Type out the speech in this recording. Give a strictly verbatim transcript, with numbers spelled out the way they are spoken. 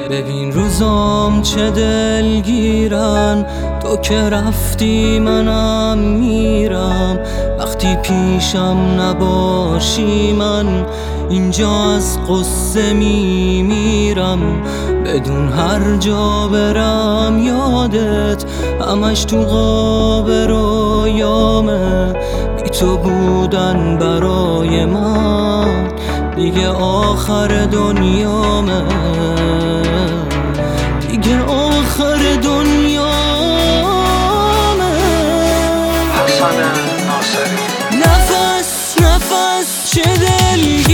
ببین روزام چه دلگیرن، تو که رفتی منم میرم. وقتی پیشم نباشی من اینجا از قصه میمیرم. بدون هر جا برم یادت همش تو قاب رویامه. بی تو بودن برای من دیگه آخر دنیامه، دیگه آخر دنیامه. حسن ناصری. نفس نفس چه دل